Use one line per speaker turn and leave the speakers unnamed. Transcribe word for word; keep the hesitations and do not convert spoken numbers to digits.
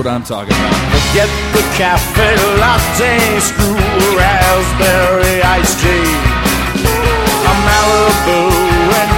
what I'm talking about.
Get the cafe latte, screw a raspberry iced tea, a Malibu and